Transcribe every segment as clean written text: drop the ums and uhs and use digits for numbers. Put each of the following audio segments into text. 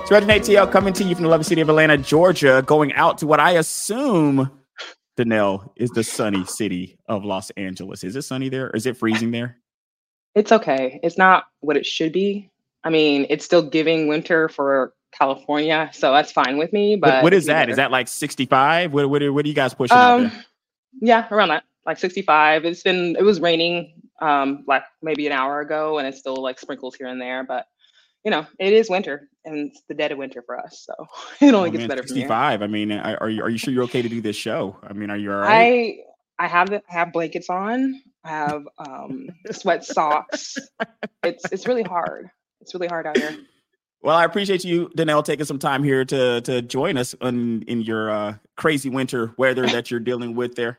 It's Reggie ATL coming to you from the lovely city of Atlanta, Georgia, going out to what I assume, Danelle, is the sunny city of Los Angeles. Is it sunny there? Or is it freezing there? It's okay. It's not what it should be. I mean, it's still giving winter for California, so that's fine with me, but What it is can be that? Is better. that like 65? What are you guys pushing out there? Yeah, around that, like 65. It was raining like maybe an hour ago, and it's still like sprinkles here and there, but it is winter and it's the dead of winter for us, so it only Oh gets man, better from here. 65. I mean, are you sure you're okay to do this show? I mean, are you all right? I have blankets on. I have sweat socks. It's really hard. It's really hard out here. Well, I appreciate you, Danelle, taking some time here to join us in your crazy winter weather that you're dealing with there.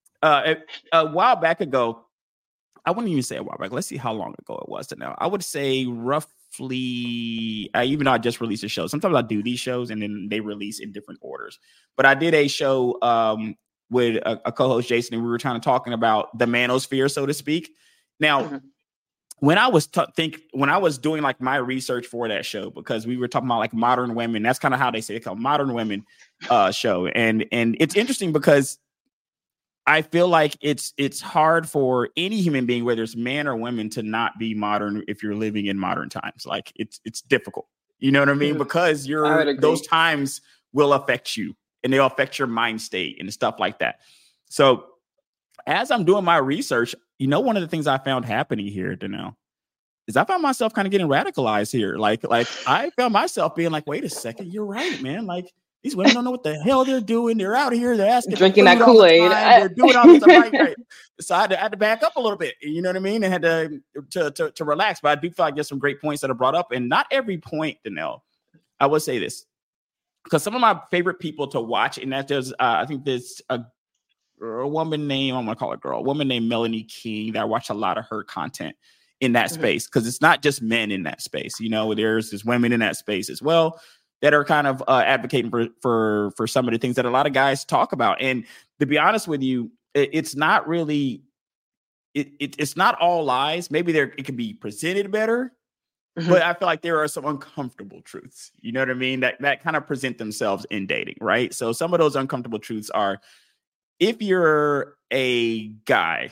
A while back ago, I wouldn't even say a while back. Let's see how long ago it was to now. I would say roughly, even though I just released a show, sometimes I do these shows and then they release in different orders. But I did a show with a co-host, Jason, and we were talking about the manosphere, so to speak. Now, when I was when I was doing like my research for that show, because we were talking about like modern women, that's kind of how they say it, called Modern Women show. And it's interesting because I feel like it's hard for any human being, whether it's man or women, to not be modern if you're living in modern times. Like it's difficult. You know what I mean? Because those times will affect you and they'll affect your mind state and stuff like that. So as I'm doing my research, one of the things I found happening here, Danelle, is I found myself kind of getting radicalized here. Like I found myself being like, wait a second, you're right, man. Like, these women don't know what the hell they're doing. They're out here. They're asking, drinking that Kool-Aid. They're doing all this stuff right. So I had to back up a little bit. You know what I mean? And had to relax. But I do feel like there's some great points that are brought up, and not every point, Danelle. I will say this, because some of my favorite people to watch, and that there's, I think there's a woman named, I'm gonna call her girl, a woman named Melanie King, that I watch a lot of her content in that space, because it's not just men in that space. There's women in that space as well that are kind of advocating for some of the things that a lot of guys talk about. And to be honest with you, it's not really, it's not all lies. Maybe it can be presented better, but I feel like there are some uncomfortable truths, you know what I mean? That kind of present themselves in dating, right? So some of those uncomfortable truths are, if you're a guy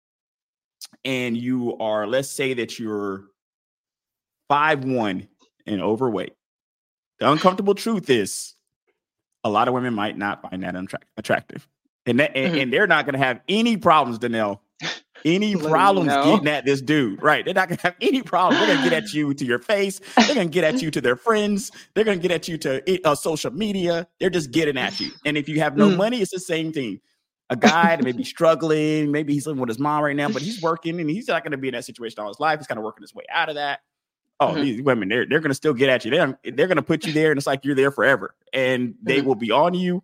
and you are, let's say that you're 5'1" and overweight, the uncomfortable truth is a lot of women might not find that attractive. And they're not going to have any problems, Danelle, getting at this dude, right? They're not going to have any problem. They're going to get at you to your face. They're going to get at you to their friends. They're going to get at you to social media. They're just getting at you. And if you have no money, it's the same thing. A guy that may be struggling, maybe he's living with his mom right now, but he's working and he's not going to be in that situation all his life. He's kind of working his way out of that. Oh, these women, they're going to still get at you. They're going to put you there, and it's like you're there forever, and they will be on you.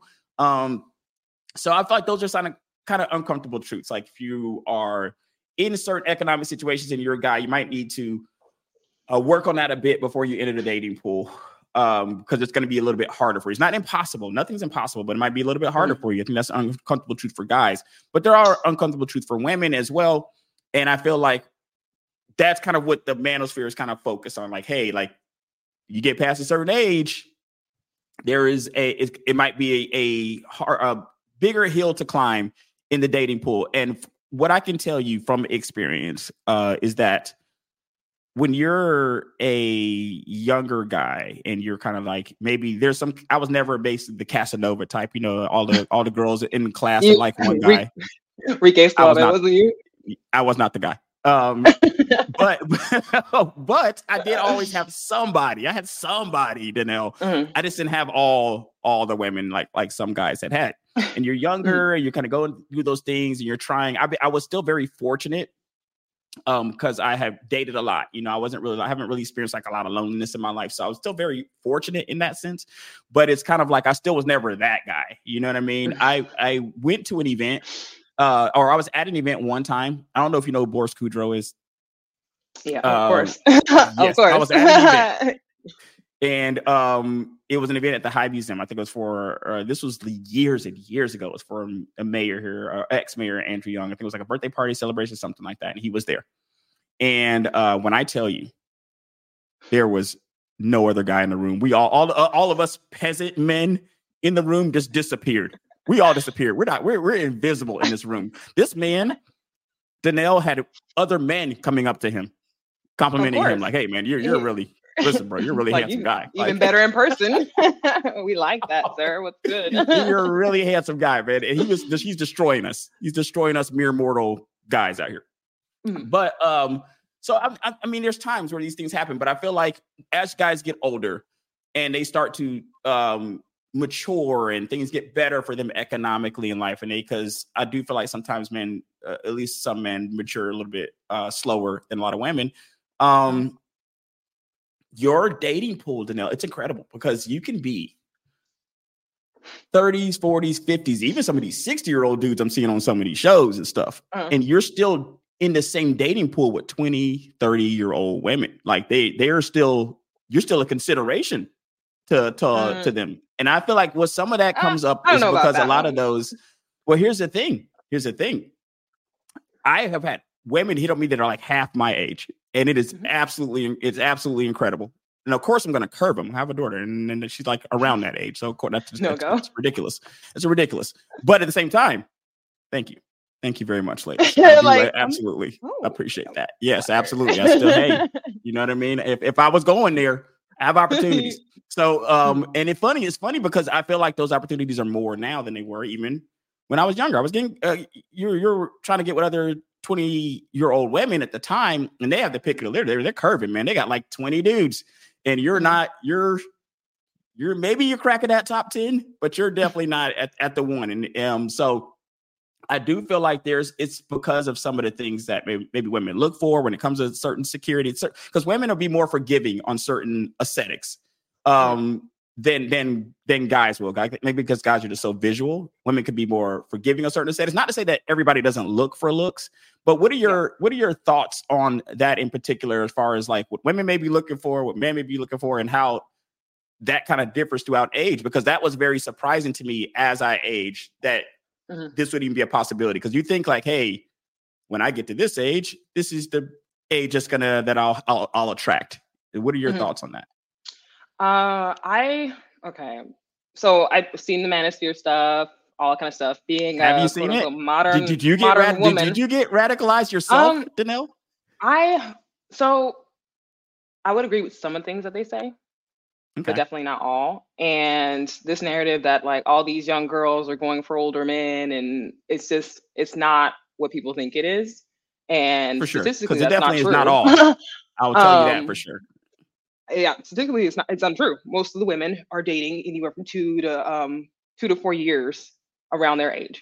So I feel like those are kind of uncomfortable truths. Like if you are in certain economic situations and you're a guy, you might need to work on that a bit before you enter the dating pool, because it's going to be a little bit harder for you. It's not impossible. Nothing's impossible, but it might be a little bit harder for you. I think that's an uncomfortable truth for guys, but there are uncomfortable truths for women as well. And I feel like that's kind of what the manosphere is kind of focused on. Like, hey, like you get past a certain age, there is it might be a bigger hill to climb in the dating pool. And what I can tell you from experience is that when you're a younger guy and you're kind of like, maybe there's some, I was never basically the Casanova type, all the girls in the class are like one guy. Ricky Suave, wasn't you? I was not the guy. But I did always have somebody. I had somebody, Danelle. I just didn't have all the women like some guys had. And you're younger, and you're kind of going through those things, and you're trying. I was still very fortunate because I have dated a lot. I haven't really experienced like a lot of loneliness in my life, so I was still very fortunate in that sense. But it's kind of like I still was never that guy. You know what I mean? I went to an event. Or I was at an event one time. I don't know if you know who Boris Kudrow is. Yeah, of course. Yes, of course. I was at an event. And it was an event at the High Museum. I think it was for, this was years and years ago. It was for a mayor here, ex-mayor Andrew Young. I think it was like a birthday party celebration, something like that. And he was there. And when I tell you, there was no other guy in the room. We all of us peasant men in the room just disappeared. We all disappeared. We're invisible in this room. This man, Danelle, had other men coming up to him, complimenting him like, "Hey man, you're really listen, bro, you're a really like handsome guy. Even better in person." We like that, sir. What's good? You're a really handsome guy, man. And he's destroying us. He's destroying us mere mortal guys out here. Mm-hmm. But so I mean, there's times where these things happen, but I feel like as guys get older and they start to mature and things get better for them economically in life, and because I do feel like sometimes men, at least some men, mature a little bit slower than a lot of women. Your dating pool, Danelle, it's incredible because you can be 30s, 40s, 50s, even some of these 60-year-old dudes I'm seeing on some of these shows and stuff, and you're still in the same dating pool with 20, 30-year-old women. Like you're still a consideration to them. And I feel like some of that comes up is because a lot of those. Well, here's the thing. I have had women hit on me that are like half my age, and it's absolutely incredible. And of course, I'm going to curve them. I have a daughter, and then she's like around that age, so of course that's ridiculous. It's ridiculous. But at the same time, thank you very much, ladies. I absolutely appreciate that. Yes, absolutely. I still, hey, you know what I mean? If I was going there, I have opportunities. So, and it's funny because I feel like those opportunities are more now than they were even when I was younger. I was getting, you're trying to get with other 20-year-old women at the time, and they have the pick of the litter. They're curving, man. They got like 20 dudes, and you're not. You're maybe you're cracking that top 10, but you're definitely not at the one. And so I do feel like it's because of some of the things that maybe women look for when it comes to certain security, because women will be more forgiving on certain aesthetics than guys will. Maybe because guys are just so visual. Women could be more forgiving on certain aesthetics. Not to say that everybody doesn't look for looks, but what are your thoughts on that in particular, as far as like what women may be looking for, what men may be looking for, and how that kind of differs throughout age? Because that was very surprising to me as I aged, that this would even be a possibility. Because you think like, hey, when I get to this age, this is the age that I'll attract. What are your thoughts on that? So I've seen the Manosphere stuff, all that kind of stuff. Being have you seen it? Modern, did you get woman. Did you get radicalized yourself, Danelle? I would agree with some of the things that they say. But definitely not all. And this narrative that like all these young girls are going for older men, and it's not what people think it is. And for sure, statistically, because it definitely is not all. I will tell you that for sure. Yeah, statistically, it's untrue. Most of the women are dating anywhere from 2 to 4 years around their age.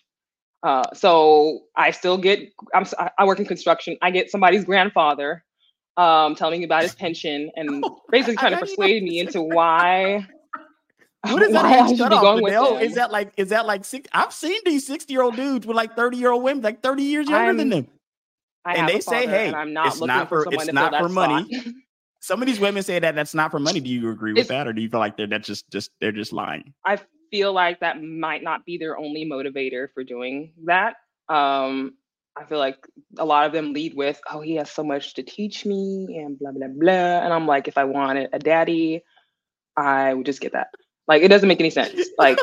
So I still I work in construction. I get somebody's grandfather telling me about his pension and basically trying to persuade me into why. What is that? I should be going with him. Is that like six? I've seen these 60-year-old dudes with like 30-year-old women, like 30 years younger than them. And they say, hey, it's not for money. Some of these women say that's not for money. Do you agree with that, or do you feel like they're just lying? I feel like that might not be their only motivator for doing that. I feel like a lot of them lead with, oh, he has so much to teach me and blah, blah, blah. And I'm like, if I wanted a daddy, I would just get that. Like, it doesn't make any sense. Like,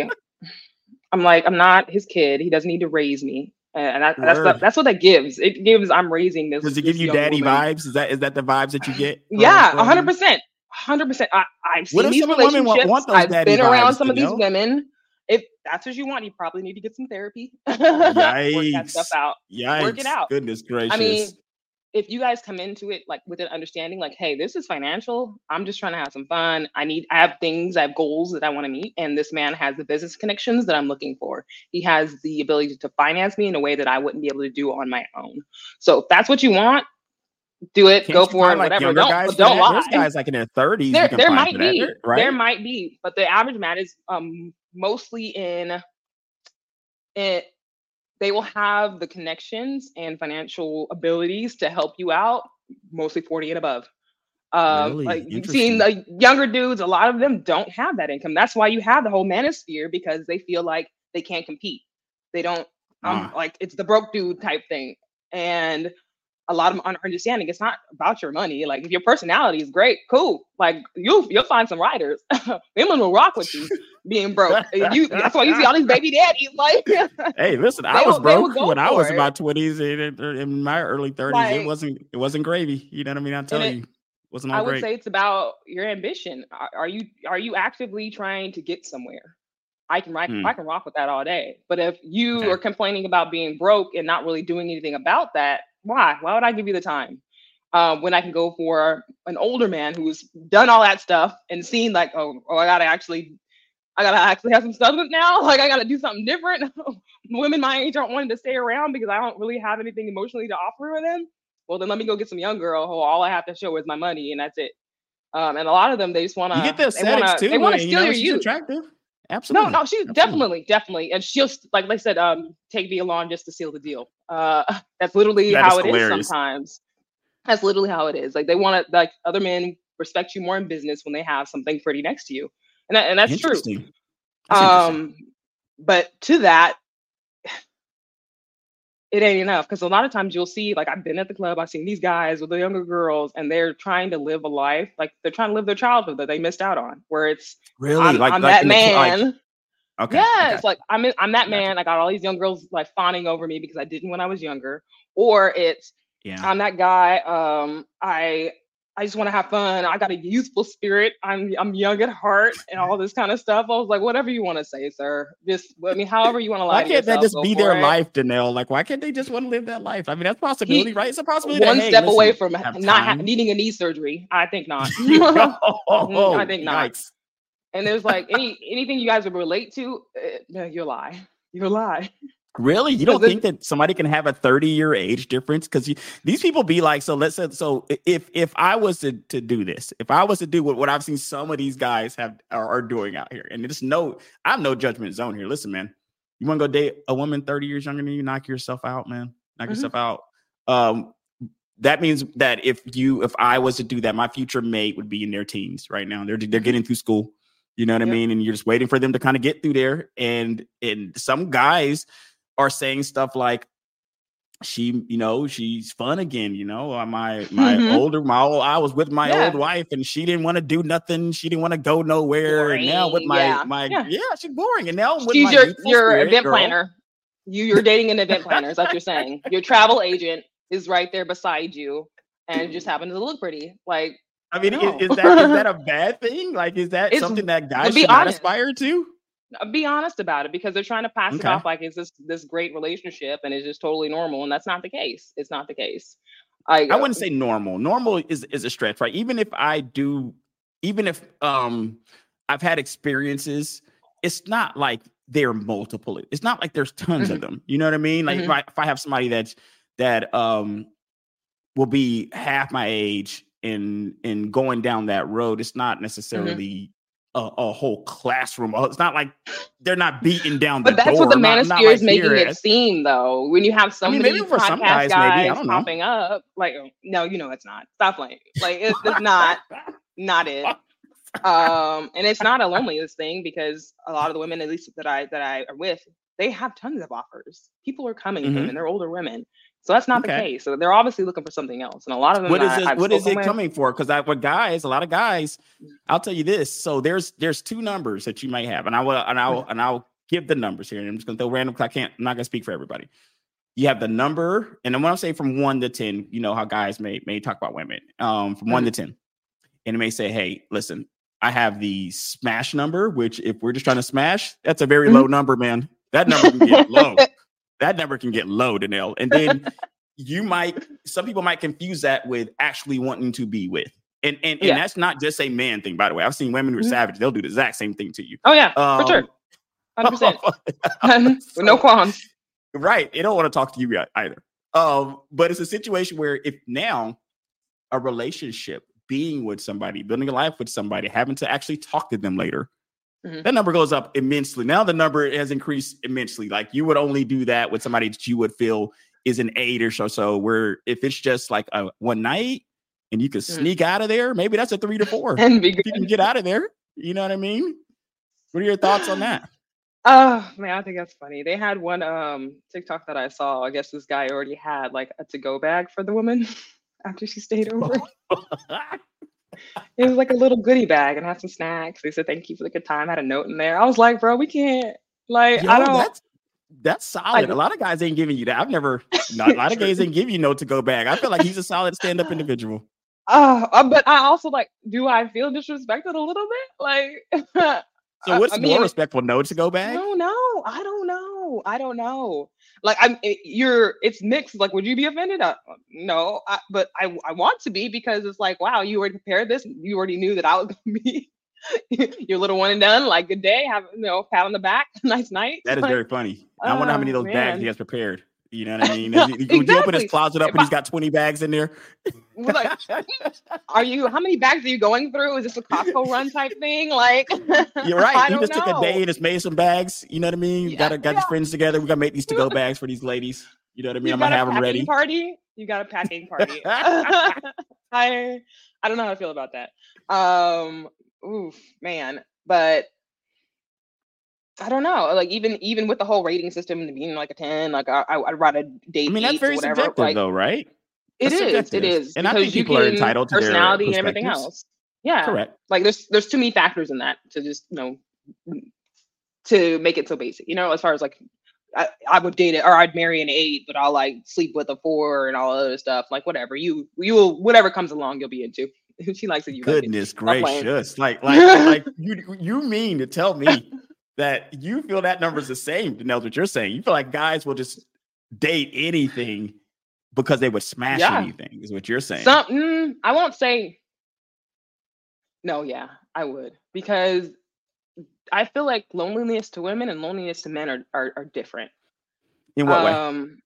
I'm like, I'm not his kid. He doesn't need to raise me. And that's what that gives. It gives, I'm raising this. Does it give you daddy vibes? Is that the vibes that you get? Yeah, 100%. 100%. I've seen these relationships. I've been around some of these women. If that's what you want, you probably need to get some therapy. Yikes. Work that stuff out. Yikes. Work it out. Goodness gracious. I mean, if you guys come into it like with an understanding, like, hey, this is financial. I'm just trying to have some fun. I have goals that I want to meet. And this man has the business connections that I'm looking for. He has the ability to finance me in a way that I wouldn't be able to do on my own. So if that's what you want, do it. Go for it. Like whatever. Don't lie. There's guys like in their 30s. There might be. Right? There might be. But the average man is mostly in it. They will have the connections and financial abilities to help you out, mostly 40 and above. Really? Like you've seen the younger dudes, a lot of them don't have that income. That's why you have the whole manosphere, because they feel like they can't compete. They don't, like, it's the broke dude type thing. And a lot of them aren't understanding. It's not about your money. Like if your personality is great, cool. Like you'll find some writers. Women will rock with you being broke. That's why you see all these baby daddies. Like, hey, listen, I was broke when I was in my 20s and in my early 30s. Like, it wasn't gravy. You know what I mean? I'm telling you, it wasn't all great. I would say it's about your ambition. Are you actively trying to get somewhere? I can rock with that all day. But if you are complaining about being broke and not really doing anything about that, why would I give you the time when I can go for an older man who's done all that stuff and seen like, oh, I gotta actually have some stuff now. Like I gotta do something different. Women my age aren't wanting to stay around because I don't really have anything emotionally to offer with them. Well, then let me go get some young girl who all I have to show is my money and that's it. And a lot of them, they just want to. You get the aesthetics too. They want to steal your youth. Attractive. Absolutely. No, she's definitely, and she'll, like they said, take me along just to seal the deal. That's literally how it is sometimes. That's literally how it is. Like they want to, like other men respect you more in business when they have something pretty next to you, and that's true. But to that, it ain't enough because a lot of times you'll see, like I've been at the club, I've seen these guys with the younger girls, and they're trying to live a life, like they're trying to live their childhood that they missed out on. Where it's really I'm that man. Okay. Yes, like I'm that man. I got all these young girls like fawning over me because I didn't when I was younger. Or it's I'm that guy. I just want to have fun. I got a youthful spirit. I'm young at heart and all this kind of stuff. I was like, whatever you want to say, sir. Just, I mean, however you want to lie. Why can't that just be their life, Danelle? Like, why can't they just want to live that life? I mean, that's a possibility, right? It's a possibility. One step away from not needing a knee surgery. I think not. I think not. Yikes. And there's like anything you guys would relate to, you lie. You lie. Really? You don't think that somebody can have a 30-year age difference? Because these people be like, so let's say, so if I was to do this, if I was to do what I've seen some of these guys are doing out here, and I'm no judgment zone here. Listen, man, you want to go date a woman 30 years younger than you, knock yourself out, man. Knock yourself out. That means that if I was to do that, my future mate would be in their teens right now. They're getting through school. You know what I mean? And you're just waiting for them to kind of get through there. And some guys are saying stuff like, she's fun again. I was with my old wife and she didn't want to do nothing. She didn't want to go nowhere. Boring. And now with she's boring. And now with she's your event planner. You're dating an event planner. Is that what you're saying? Your travel agent is right there beside you and just happens to look pretty. Like, I mean, no. is that a bad thing? Like, is that something that guys should not aspire to? Be honest about it because they're trying to pass it off like it's this great relationship and it's just totally normal, and that's not the case. It's not the case. I wouldn't say normal. Normal is a stretch, right? Even if I've had experiences, it's not like they're multiple. It's not like there's tons of them. You know what I mean? Like if I have somebody that will be half my age and going down that road, it's not necessarily a whole classroom. It's not like they're not beating down the door. But that's what the manosphere is making it seem, though. When you have so many podcast some guys popping up, like, no, it's not. Stop playing. Like, it's not it. And it's not a loneliness thing because a lot of the women, at least that I are with, they have tons of offers. People are coming to them, and they're older women. So that's not the case. So they're obviously looking for something else. And a lot of them, what is it coming for? Because a lot of guys, I'll tell you this. So there's two numbers that you might have, and I'll give the numbers here. And I'm just gonna throw random because I'm not gonna speak for everybody. You have the number, and then when I'm saying from 1 to 10, you know how guys may talk about women. From 1 to 10, and it may say, hey, listen, I have the smash number, which if we're just trying to smash, that's a very low number, man. That number can get low. That number can get low, Danelle. And then some people might confuse that with actually wanting to be with. And that's not just a man thing, by the way. I've seen women who are savage. They'll do the exact same thing to you. Oh, yeah, for sure. 100%. With no qualms. Right. They don't want to talk to you either. But it's a situation where if now a relationship, being with somebody, building a life with somebody, having to actually talk to them later, that number goes up immensely. Now the number has increased immensely. Like you would only do that with somebody that you would feel is an 8 or so. Where if it's just like a one night and you can sneak out of there, maybe that's a 3 to 4. And you can get out of there. You know what I mean? What are your thoughts on that? Oh man, I think that's funny. They had one TikTok that I saw. I guess this guy already had like a to-go bag for the woman after she stayed over. It was like a little goodie bag and had some snacks. They said thank you for the good time. Had a note in there. I was like, bro, we can't like I Yo, don't that's like solid. A lot of guys ain't giving you that. I've never, not a lot of guys ain't give you no to go bag. I feel like he's a solid stand up individual. but I also like, do I feel disrespected a little bit? Like, So what's I more mean, respectful, no to go bag? no, no, I don't know. I don't know. Like, it's mixed. Like, would you be offended? No, but I want to be because it's like, wow, you already prepared this. You already knew that I was going to be your little one and done. Like, good day. Have, pat on the back. Nice night. That is Like, very funny. I wonder how many of those bags he man. has prepared. You know what I mean? Would you open his Exactly. closet up If and he's got 20 bags in there? like, how many bags are you going through? Is this a Costco run type thing? Like, You're right. I He don't just took a day know. and just made some bags. You know what I mean? Yeah, Got his friends together. We got to make these to go bags for these ladies. You know what I mean? you I'm got gonna a have them packing ready. party. You got a packing party. I don't know how to feel about that. Oof, man. But I don't know. Like even with the whole rating system and being like a 10, like I'd rather I date mean, that's 8s or very whatever. subjective, Like though, right? it That's is, it subjective, is and I think because you people are can entitled to their personality and everything perspectives. else. Yeah, Correct. like there's too many factors in that to just to make it so basic. As far as like I would date it or I'd marry an 8, but I'll like sleep with a 4 and all other stuff. Like whatever you will whatever comes along you'll be into. If she likes it, you like it. Goodness Stop playing. gracious! Like you mean to tell me that you feel that number's the same? Danelle, what you're saying? You feel like guys will just date anything because they would smash Yeah, anything? Is what you're saying? something I won't say no. Yeah, I would because I feel like loneliness to women and loneliness to men are different. In what way?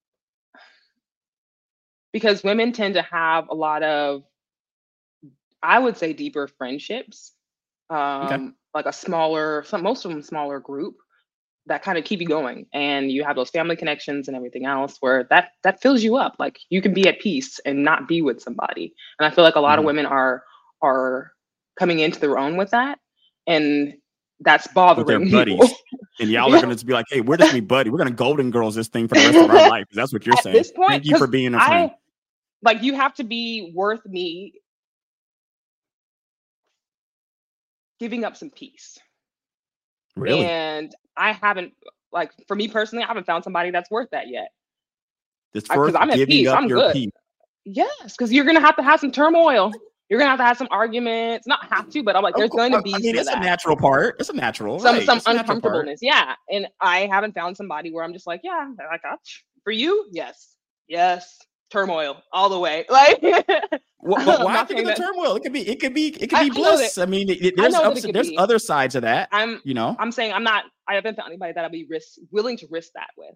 Because women tend to have a lot of, I would say, deeper friendships. Okay. Like most of them smaller group that kind of keep you going, and you have those family connections and everything else where that fills you up. Like you can be at peace and not be with somebody. And I feel like a lot of women are coming into their own with that, and that's With their bothering buddies. people. And y'all are going to be like, hey, we're just be buddy. We're going to Golden Girls this thing for the rest of our life. That's what you're At saying. this point, Thank you for being a friend. Like you have to be worth me giving up some peace. Really? And I haven't, like, for me personally, I haven't found somebody that's worth that yet. It's Because worth I'm at giving peace. up I'm your good. peace. Yes, because you're gonna have to have some turmoil. You're gonna have some arguments. Not have to, but I'm like, there's going to be it's a natural part. It's a natural, some right? It's a natural part. uncomfortableness. Yeah, and I haven't found somebody where I'm just like, yeah, like for you, yes, turmoil all the way. Like, why think of the turmoil? It could be bliss. I mean, there's other sides of that. I'm saying I haven't found anybody that I'd be willing to risk that with.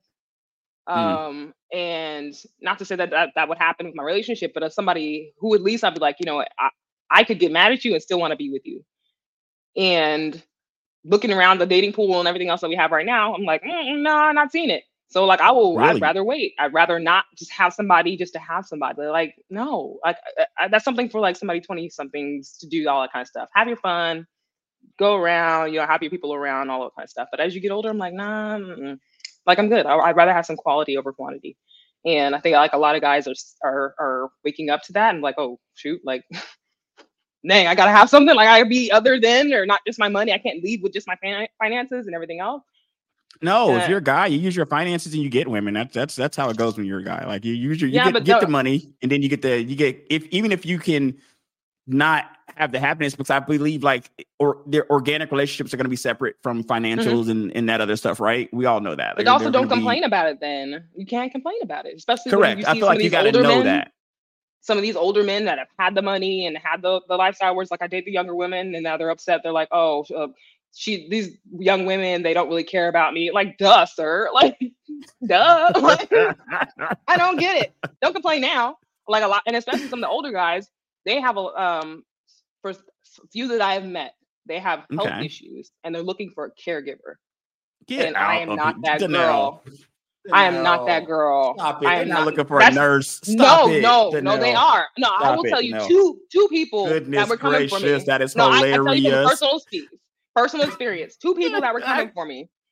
And not to say that would happen with my relationship, but as somebody who at least I'd be like, I could get mad at you and still want to be with you. And looking around the dating pool and everything else that we have right now, I'm like, no, I'm not seeing it. So like, I'd rather wait. I'd rather not just have somebody just to have somebody. Like, no, like that's something for like somebody 20 somethings to do all that kind of stuff. Have your fun, go around, have your people around, all that kind of stuff. But as you get older, I'm like, nah, like I'm good. I'd rather have some quality over quantity. And I think like a lot of guys are waking up to that and like, oh shoot, like, dang, I gotta have something. Like I gotta be other than, or not just my money. I can't leave with just my finances and everything else. No, if you're a guy, you use your finances and you get women. That's how it goes when you're a guy. Like you get the money and then even if you can not have the happiness, because I believe like their organic relationships are going to be separate from financials and that other stuff, right? We all know that. But also don't complain about it. Then you can't complain about it, especially correct. When you see I feel like you got to know that. Some of these older men that have had the money and had the lifestyle, where it's like I date the younger women and now they're upset. They're like, oh, these young women, they don't really care about me. Like, duh, sir. Like, duh. Like, I don't get it. Don't complain now. Like a lot, and especially some of the older guys, they have for few that I have met, they have health issues and they're looking for a caregiver. I am not that girl. I am not that girl. Stop it. They're not looking for a nurse. Stop it. No, they are. No, I will tell you two people that were coming for me. That is hilarious. I tell you from personal experience. 2 people that were coming for me.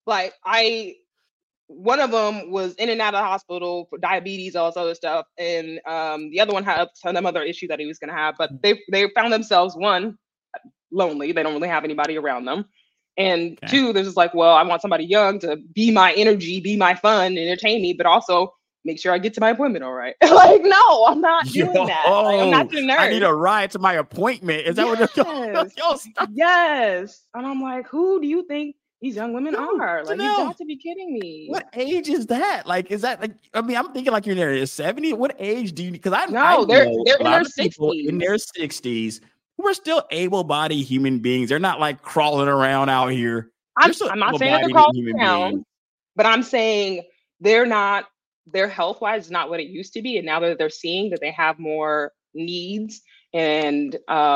Like one of them was in and out of the hospital for diabetes, all this other stuff, and the other one had some other issue that he was going to have. But they found themselves, one, lonely. They don't really have anybody around them, and two, they're just like, well, I want somebody young to be my energy, be my fun, entertain me, but also make sure I get to my appointment all right. Like, no, I'm not doing that. Like, I'm not the nurse. I need a ride to my appointment. Is that what Yes. And I'm like, who do you think these young women are? Like, you got to be kidding me. What age is that? Like, is that like, I mean, I'm thinking like you're in their 70s. What age do you, because they're in their 60s. In their 60s who are still able-bodied human beings. They're not like crawling around out here. I'm not saying that they're crawling around, but I'm saying they're not, their health-wise is not what it used to be. And now that they're seeing that they have more needs and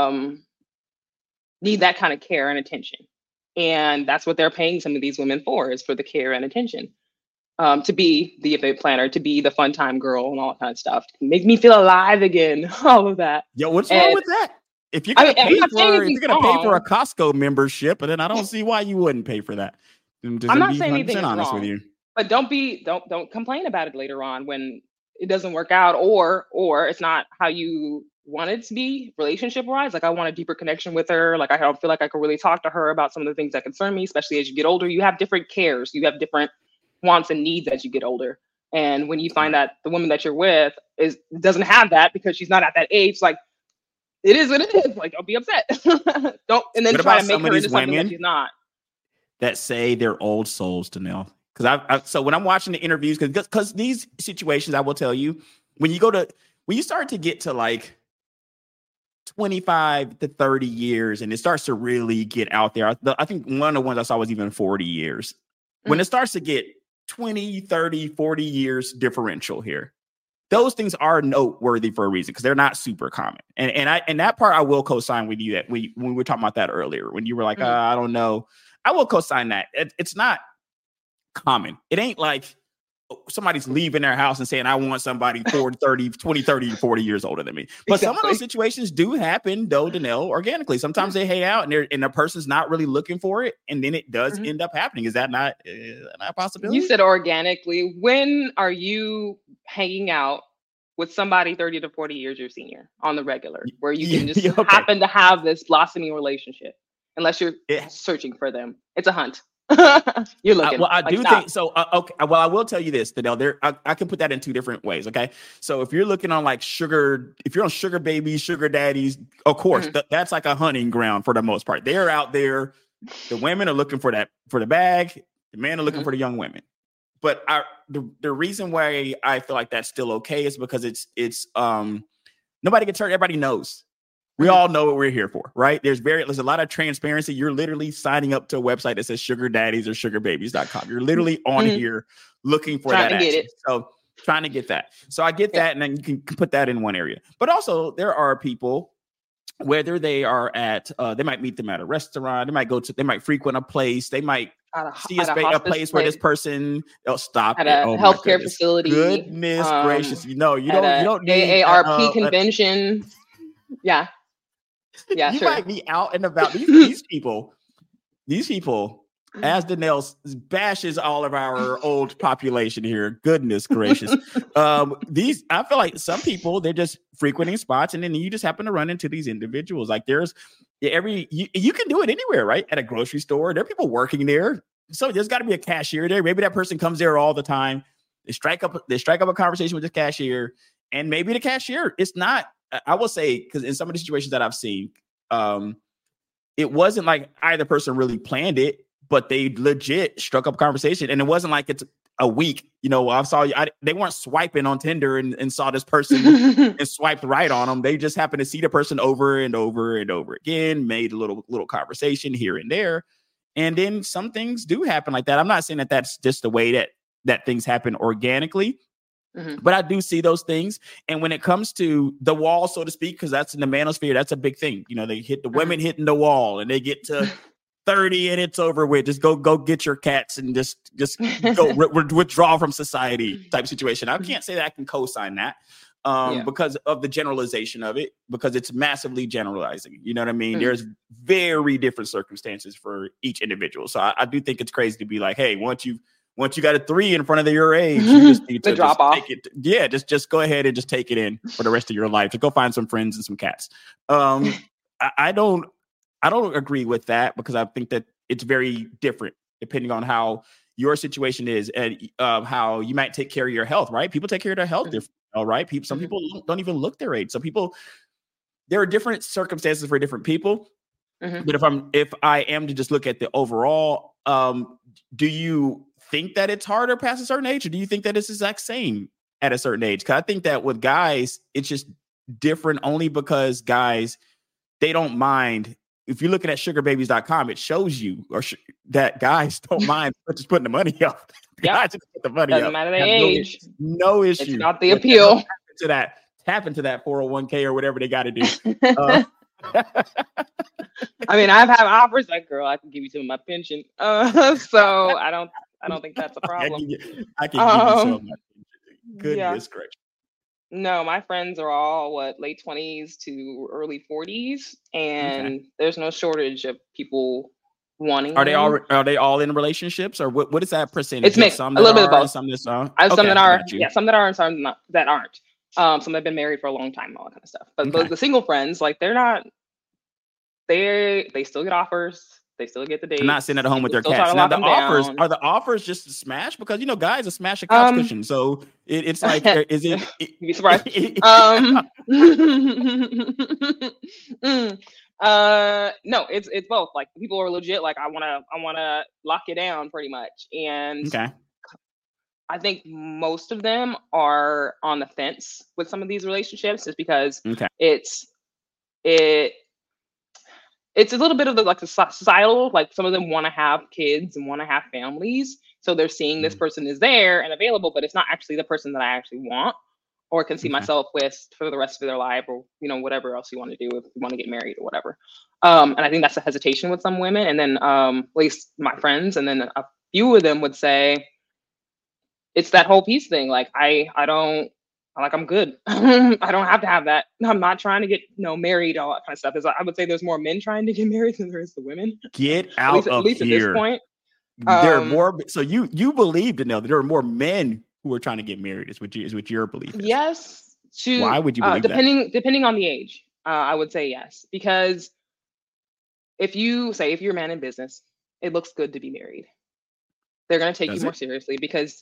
need that kind of care and attention. And that's what they're paying some of these women for, is for the care and attention. To be the event planner, to be the fun time girl and all that kind of stuff. Make me feel alive again. All of that. Yo, what's wrong with that? If you're gonna pay for a Costco membership, and then I don't see why you wouldn't pay for that. I'm not saying anything is wrong, with you. But don't complain about it later on when it doesn't work out, or it's not how you want it to be relationship wise. Like, I want a deeper connection with her. Like, I don't feel like I could really talk to her about some of the things that concern me, especially as you get older. You have different cares, you have different wants and needs as you get older. And when you find that the woman that you're with doesn't have that because she's not at that age, like, it is what it is. Like, don't be upset. And then try to make her into something that she's not. That say they're old souls, Danelle. Because so when I'm watching the interviews, because these situations, I will tell you, when you start to get to like 25 to 30 years and it starts to really get out there. I think one of the ones I saw was even 40 years. When it starts to get 20, 30, 40 years differential here, those things are noteworthy for a reason because they're not super common. And that part I will co-sign with you that when we were talking about that earlier, when you were like, I don't know, I will co-sign that. It's not common. It ain't like somebody's leaving their house and saying, I want somebody 20, 30, 40 years older than me. But some of those situations do happen, though, Danelle, organically. Sometimes they hang out and the person's not really looking for it. And then it does end up happening. Is that not a possibility? You said organically. When are you hanging out with somebody 30 to 40 years your senior on the regular, where you can just happen to have this blossoming relationship, unless you're searching for them? It's a hunt. You're looking. Well, I do think so. Okay. Well, I will tell you this, Danelle. I can put that in two different ways. Okay. So if you're looking on like if you're on sugar babies, sugar daddies, of course, that's like a hunting ground for the most part. They're out there. The women are looking for the bag. The men are looking for the young women. But the reason why I feel like that's still okay is because it's nobody gets hurt. Everybody knows. We all know what we're here for, right? There's a lot of transparency. You're literally signing up to a website that says sugar daddies or sugarbabies.com. You're literally on here looking for that action. So trying to get that. So I get that. And then you can put that in one area. But also there are people, whether they are at, they might meet them at a restaurant. They might frequent a place. They might see a place where this person, stop at a healthcare facility. Goodness gracious. You don't need AARP convention. Yeah. Yeah, you might be out and about. These people, as Danelle bashes all of our old population here. Goodness gracious. I feel like some people, they're just frequenting spots, and then you just happen to run into these individuals. Like you can do it anywhere, right? At a grocery store, there are people working there. So there's got to be a cashier there. Maybe that person comes there all the time. They strike up a conversation with the cashier, and maybe the cashier, it's not. I will say, because in some of the situations that I've seen, it wasn't like either person really planned it, but they legit struck up a conversation. And it wasn't like it's a week. They weren't swiping on Tinder and saw this person and swiped right on them. They just happened to see the person over and over and over again, made a little conversation here and there. And then some things do happen like that. I'm not saying that that's just the way that things happen organically. But I do see those things. And when it comes to the wall, so to speak, because that's in the manosphere, that's a big thing. They hit the women hitting the wall and they get to 30 and it's over with. Just go get your cats and just go withdraw from society type situation. I can't say that I can co-sign that. because of the generalization of it, because it's massively generalizing. You know what I mean? Mhm. There's very different circumstances for each individual. So I do think it's crazy to be like, hey, once you got a 3 in front of your age, you just need The to drop just off. take it. Yeah, just go ahead and just take it in for the rest of your life. Just go find some friends and some cats. I don't agree with that, because I think that it's very different depending on how your situation is, and how you might take care of your health, right? People take care of their health Mhm. different, all right? Some Mhm. people don't even look their age. Some people, there are different circumstances for different people. Mhm. But if I am to just look at the overall, do you think that it's harder past a certain age, or do you think that it's the exact same at a certain age? Because I think that with guys, it's just different only because guys, they don't mind. If you're looking at sugarbabies.com, it shows you that guys don't mind just putting the money up. Yep. Guys just put the money Doesn't up. matter the Have age. no issue. It's about the with that. appeal. Tap into that 401k or whatever they got to do. I mean, I've had offers like, girl, I can give you some of my pension. So I don't think that's a problem. I can give you some of my pension. Goodness gracious. No, my friends are all late 20s to early 40s, and there's no shortage of people wanting. Are they all in relationships, or what is that percentage? It's mixed. Some a little bit of are, both. some that I have some that are, some that are, and some that aren't. Some that have been married for a long time, and all that kind of stuff. But the single friends, like, they're not. They still get offers. They still get the dates. They're not sitting at home with their cats. Now the offers are the offers just to smash, because guys are smashing couch cushion. So it's like, is it? You'd be surprised. No, it's both. Like, people are legit. Like, I wanna lock you down, pretty much. And I think most of them are on the fence with some of these relationships, just because it's a little bit of the societal, like, some of them want to have kids and want to have families. So they're seeing this person is there and available, but it's not actually the person that I actually want or can see myself with for the rest of their life, or, whatever else you want to do if you want to get married or whatever. And I think that's a hesitation with some women. And then at least my friends, and then a few of them would say it's that whole peace thing. Like, I'm good. I don't have to have that. I'm not trying to get married, all that kind of stuff. I would say there's more men trying to get married than there is the women. Get out at least here. At this point. There are more. So you believe, Danelle, that there are more men who are trying to get married. Is what your belief is? Yes. Why would you believe that? Depending on the age, I would say yes. Because if you're a man in business, it looks good to be married. They're going to take you more seriously because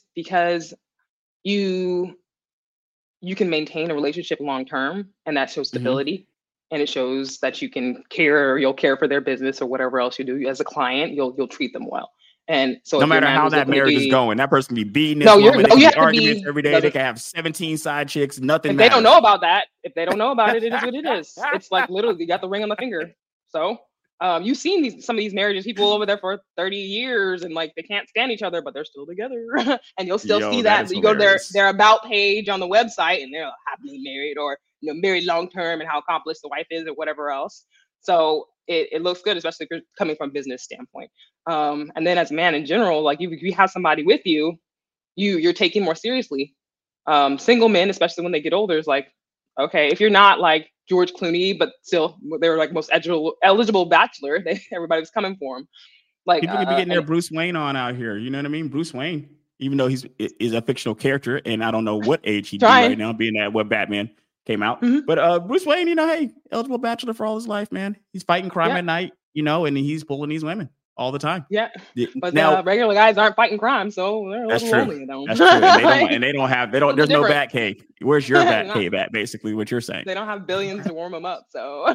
you can maintain a relationship long term, and that shows stability, and it shows that you'll care for their business or whatever else you do as a client. You'll treat them well. And so no matter how that marriage is going, that person can be beating this woman. They can be arguments every day. They can have 17 side chicks. Nothing if matters. They don't know about that. If they don't know about it, it is what it is. It's like, literally, you got the ring on the finger. So you've seen some of these marriages, people over there for 30 years, and like, they can't stand each other, but they're still together. And you'll still see that. You go to their about page on the website, and they're happily married, or married long term, and how accomplished the wife is, or whatever else. So it looks good, especially if you're coming from a business standpoint. And then as a man in general, like, you have somebody with you, you're taking more seriously. Single men, especially when they get older, is like, okay, if you're not like George Clooney, but still they're like most eligible bachelor, everybody was coming for him. Like, people could be getting their Bruce Wayne on out here. You know what I mean? Bruce Wayne, even though is a fictional character, and I don't know what age he'd be right now, being that what Batman came out. But Bruce Wayne, hey, eligible bachelor for all his life, man. He's fighting crime at night, and he's pulling these women all the time. Yeah, but now regular guys aren't fighting crime, so they're that's true. Lonely, that's true. And they don't have. There's no Batcave. Where's your Batcave at? Basically, what you're saying. They don't have billions to warm them up. So,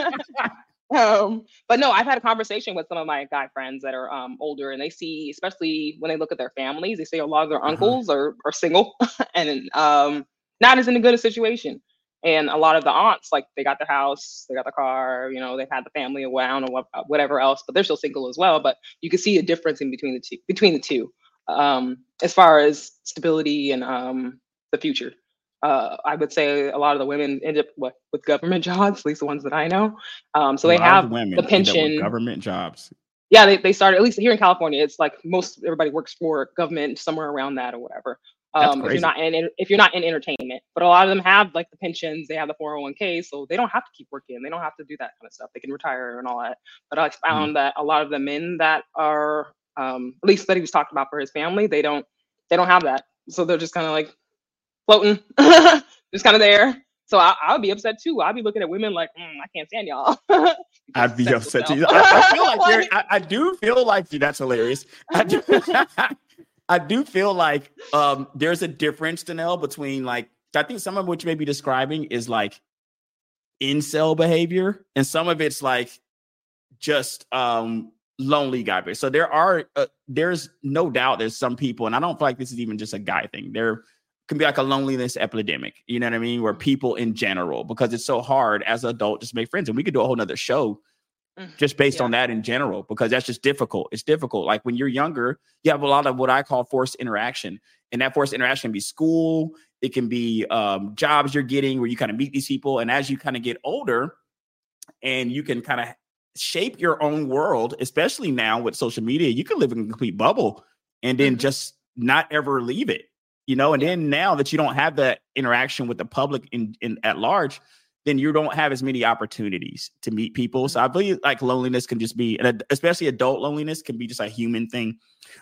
but no, I've had a conversation with some of my guy friends that are older, and they see, especially when they look at their families, they say a lot of their uncles are single and not as in a good a situation. And a lot of the aunts, like, they got the house, they got the car, they've had the family around or whatever else, but they're still single as well. But you can see a difference in between the two, as far as stability and the future. I would say a lot of the women end up with government jobs, at least the ones that I know. So they have the pension. Government jobs. Yeah, they started, at least here in California, it's like everybody works for government, somewhere around that or whatever. That's if you're crazy. not in entertainment. But a lot of them have like the pensions, they have the 401k, so they don't have to keep working. They don't have to do that kind of stuff. They can retire and all that. But I Mhm. found that a lot of the men that are at least that he was talking about for his family, they don't have that. So they're just kind of like floating, just kind of there. So I would be upset too. I'd be looking at women like, I can't stand y'all. Because I'd be set upset yourself. too. I feel like Like, I do feel like that's hilarious. I do, I do feel like there's a difference, Danelle, between like I think some of what you may be describing is like incel behavior, and some of it's like just lonely guy behavior. So there's no doubt there's some people, and I don't feel like this is even just a guy thing. There can be like a loneliness epidemic, you know what I mean? Where people in general, because it's so hard as an adult just to make friends. And we could do a whole nother show just based yeah. on that in general, because that's just difficult. It's difficult. Like when you're younger, you have a lot of what I call forced interaction. And that forced interaction can be school, it can be jobs you're getting where you kind of meet these people. And as you kind of get older and you can kind of shape your own world, especially now with social media, you can live in a complete bubble and then just not ever leave it, you know? And then now that you don't have that interaction with the public in at large, then you don't have as many opportunities to meet people. So I believe like loneliness can just be, and especially adult loneliness can be just a human thing.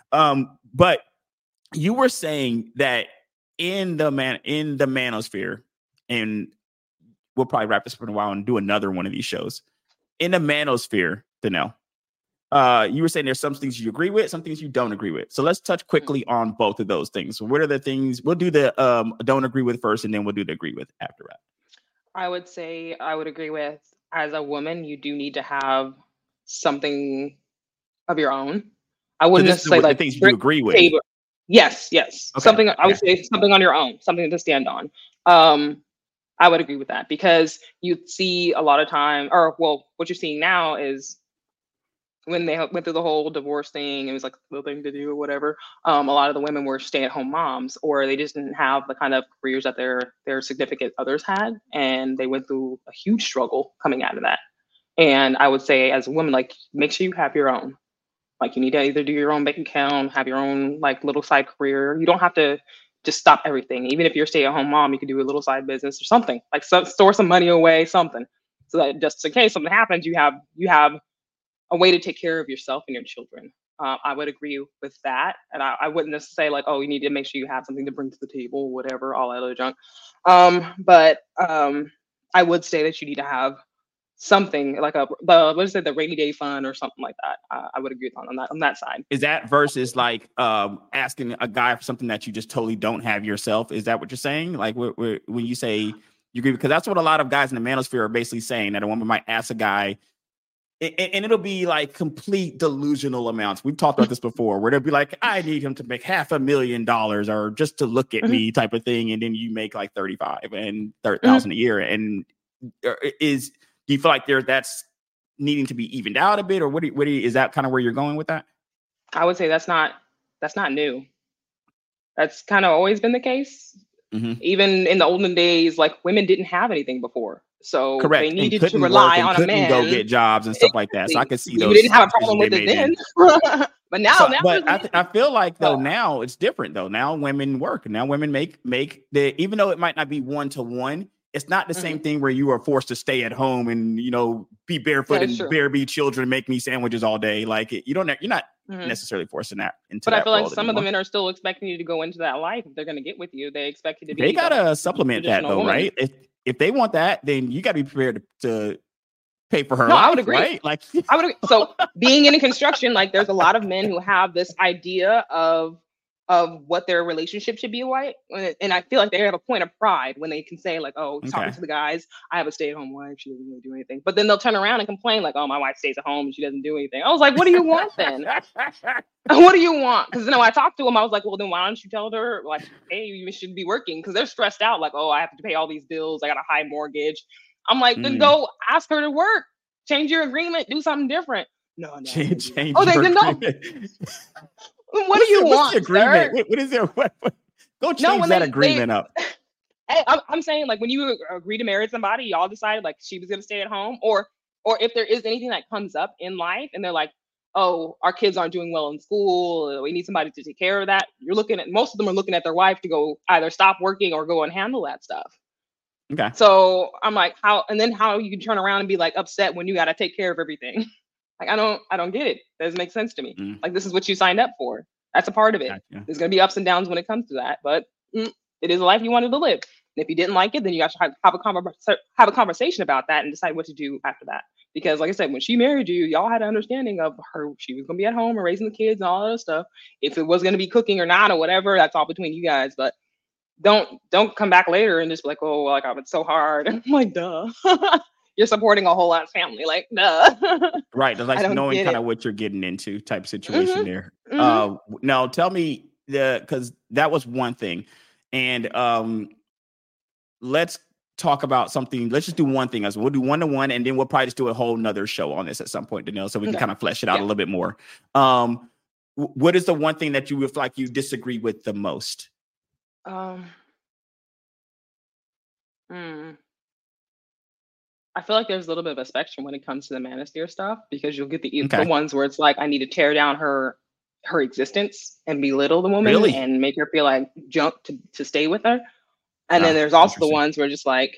But you were saying that in the manosphere, and we'll probably wrap this for a while and do another one of these shows. In the manosphere, Danelle, you were saying there's some things you agree with, some things you don't agree with. So let's touch quickly on both of those things. What are the things we'll do the don't agree with first, and then we'll do the agree with after that. I would say I would agree with, as a woman, you do need to have something of your own. I So wouldn't this is necessarily the like things you strict agree with. favor. Yes, yes. Okay. Something I would say something on your own, something to stand on. I would agree with that because you see a lot of time, or well, what you're seeing now is when they went through the whole divorce thing, it was like the thing to do or whatever. A lot of the women were stay-at-home moms, or they just didn't have the kind of careers that their significant others had, and they went through a huge struggle coming out of that. And I would say, as a woman, like make sure you have your own. Like you need to either do your own bank account, have your own like little side career. You don't have to just stop everything. Even if you're a stay-at-home mom, you can do a little side business or something. Like store some money away, something, so that just in case something happens, you have a way to take care of yourself and your children. I would agree with that, and I wouldn't just say like, oh, you need to make sure you have something to bring to the table, whatever, all that other junk. But I would say that you need to have something like the rainy day fund or something like that. I would agree with on that side. Is that versus like asking a guy for something that you just totally don't have yourself? Is that what you're saying? Like when you say you agree, because that's what a lot of guys in the manosphere are basically saying, that a woman might ask a guy, and it'll be like complete delusional amounts. We've talked about this before, where they'll be like, I need him to make $500,000 or just to look at me type of thing. And then you make like 35 and 30,000 a year. And do you feel like that's needing to be evened out a bit, or what is that kind of where you're going with that? I would say that's not new. That's kind of always been the case. Even in the olden days, like women didn't have anything before. So correct, they needed and to couldn't rely work and on a couldn't man. go get jobs and stuff like that. So I could see those. We didn't have a problem decisions with they it made then. But now, So, now but there's- I feel like though now it's different though. Now women work. Now women make even though it might not be 1-to-1, it's not the same thing where you are forced to stay at home and be barefoot That is and true. bear be children, make me sandwiches all day. Like you're not necessarily forcing that into. But I that feel like world some of the anymore. men are still expecting you to go into that life if they're going to get with you. They expect you to be. They gotta the supplement that traditional though, woman. right? If they want that, then you gotta be prepared to pay for her No, life, I would agree. right? Like I would agree. So being in construction, like there's a lot of men who have this idea of what their relationship should be like, and I feel like they have a point of pride when they can say like, oh, talking to the guys, I have a stay-at-home wife, she doesn't really do anything, but then they'll turn around and complain like, oh, my wife stays at home and she doesn't do anything. I was like, what do you want then? What do you want? Because then when I talked to them, I was like, well, then why don't you tell her like, hey, you should be working? Because they're stressed out like, oh, I have to pay all these bills, I got a high mortgage. I'm like, then go ask her to work, change your agreement, do something different. No. Change oh, they didn't know. What do you want? What's the agreement? Sir? What is there? Go change that agreement up. Hey, I'm saying like when you agree to marry somebody, y'all decided like she was gonna stay at home, or if there is anything that comes up in life and they're like, oh, our kids aren't doing well in school, we need somebody to take care of that. You're looking at, most of them are looking at their wife to go either stop working or go and handle that stuff. Okay. So I'm like, how, and then how you can turn around and be like upset when you got to take care of everything. Like, I don't get it. It doesn't make sense to me. Like, this is what you signed up for. That's a part of it. Gotcha. There's going to be ups and downs when it comes to that, but it is a life you wanted to live. And if you didn't like it, then you got to have a conversation about that and decide what to do after that. Because like I said, when she married you, y'all had an understanding of her, she was going to be at home and raising the kids and all that stuff. If it was going to be cooking or not or whatever, that's all between you guys. But don't come back later and just be like, oh, like, it's so hard. I'm like, duh. You're supporting a whole ass family, like, duh. Right. Like knowing kind of what you're getting into type situation there. Now tell me because that was one thing. And let's talk about something. Let's just do one thing as well. We'll do 1-to-1, and then we'll probably just do a whole nother show on this at some point, Danelle, so we can kind of flesh it out a little bit more. What is the one thing that you would like you disagree with the most? I feel like there's a little bit of a spectrum when it comes to the manosphere stuff, because you'll get the ones where it's like, I need to tear down her existence and belittle the woman and make her feel like junk to stay with her. And then there's also the ones where just like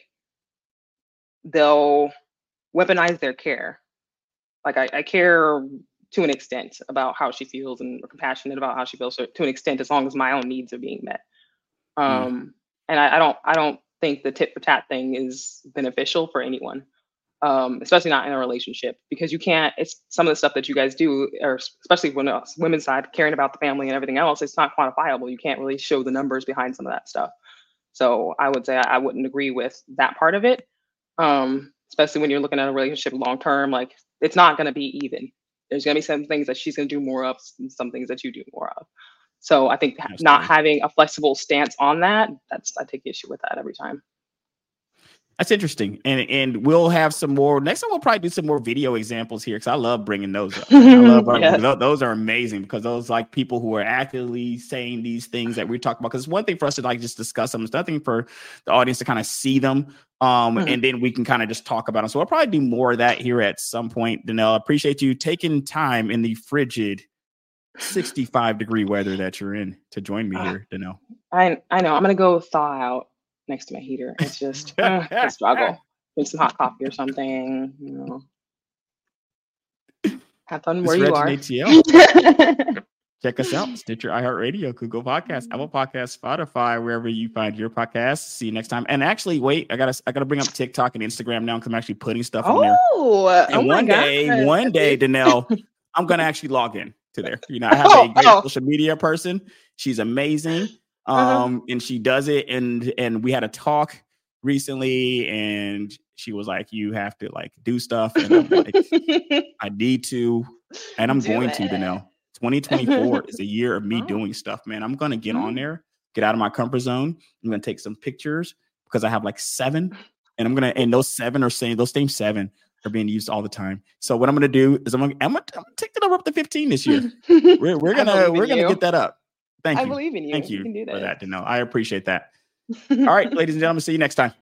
they'll weaponize their care. Like I care to an extent about how she feels and are compassionate about how she feels to an extent, as long as my own needs are being met. And I don't think the tit for tat thing is beneficial for anyone, especially not in a relationship, because you can't, it's some of the stuff that you guys do, or especially when it's women's side, caring about the family and everything else, it's not quantifiable. You can't really show the numbers behind some of that stuff. So I would say I wouldn't agree with that part of it, especially when you're looking at a relationship long term. Like, it's not going to be even. There's going to be some things that she's going to do more of, and some things that you do more of. So I think not having a flexible stance on that, I take issue with that every time. That's interesting. And we'll have some more. Next time we'll probably do some more video examples here, because I love bringing those up. I love those are amazing, because those like people who are actively saying these things that we're talking about. Because it's one thing for us to like just discuss them. It's nothing for the audience to kind of see them. And then we can kind of just talk about them. So we'll probably do more of that here at some point. Danelle, I appreciate you taking time in the frigid 65-degree weather that you're in to join me here, Danelle. I know. I'm going to go thaw out next to my heater. It's just a struggle. Make some hot coffee or something, you know. Have fun where you are. Check us out. Stitcher, iHeartRadio, Google Podcasts, Apple Podcasts, Spotify, wherever you find your podcasts. See you next time. And actually, wait, I gotta bring up TikTok and Instagram now, because I'm actually putting stuff on there. And one day, Danelle, I'm gonna actually log in to there. You know, I have a great social media person. She's amazing. And she does it. And we had a talk recently, and she was like, you have to like do stuff. And I'm like, I need to, and I'm going to, Danelle. 2024 is a year of me doing stuff, man. I'm going to get on there, get out of my comfort zone. I'm going to take some pictures, because I have like 7, and those 7 are saying, those same 7 are being used all the time. So what I'm going to do is I'm going to take that up to 15 this year. We're going to get that up. Thank you. I believe in you. Thank you can do that. for that, Danelle. I appreciate that. All right, ladies and gentlemen, see you next time.